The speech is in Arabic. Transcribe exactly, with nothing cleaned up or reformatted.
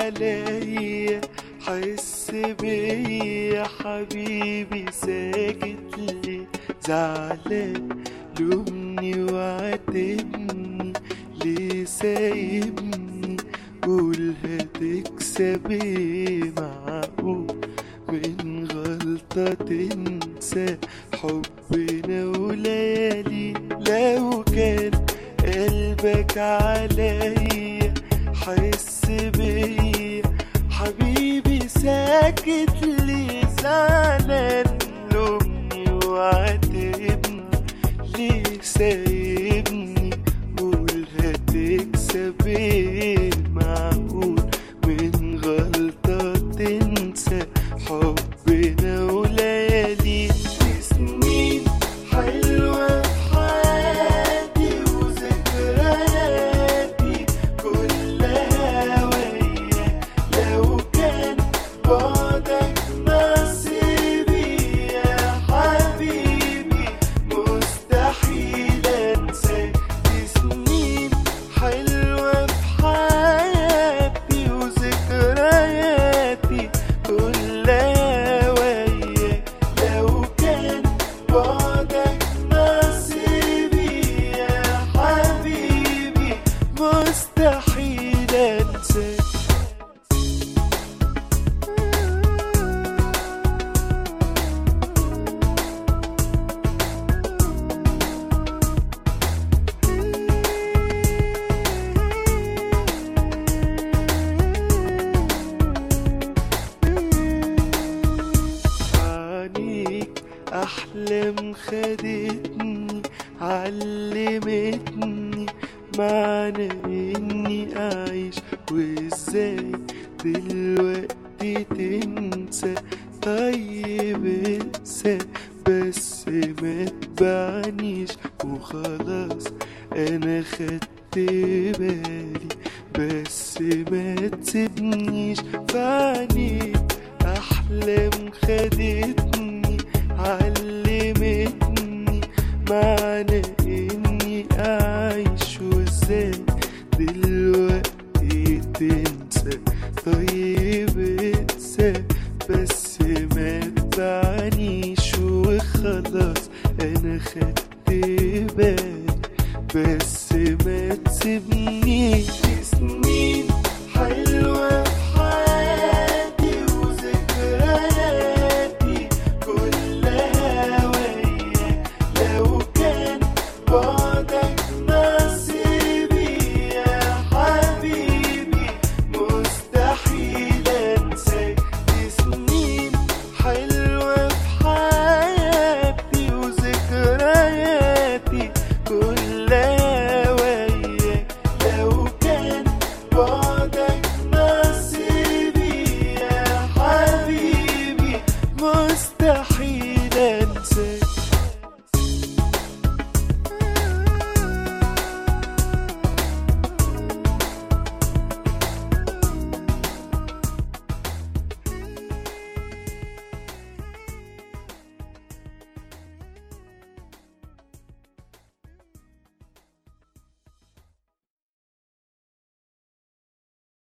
عليا حس بيا حبيبي ساكت ليه زعلان لومني وعاتبني ليه سايبني قول هتكسب ايه معقول من غلطة تنسى حبنا وليالي لو كان قلبك عليا حس بيا حبيبي ساكت ليه زعلان لومني وعاتبني ليه سايبني قول هتكسب ايه معقول من غلطة تنسى حبنا وليالي سنين حلوة في حياتي وذكرياتي كلها وياك لو كان بعدك نصيبي يا حبيبي مستحيل انساك سنين حلوة في حياتي وذكرياتي كلها وياك لو كان بعدك نصيبي يا حبيبي مستحيل انساك. عنيك أحلام خدتني علمتني معنى إني أعيش وإزاي دلوقتي تنسى طيب انسى بس ما تبعنيش وخلاص أنا خدت بالي بس ما تسيبنيش فعنيك أحلام خدتني علمتني معنى إني أعيش وإزاي دلوقتي تنسى طيب انسى بس ما تبعنيش وخلاص أنا خدت بالي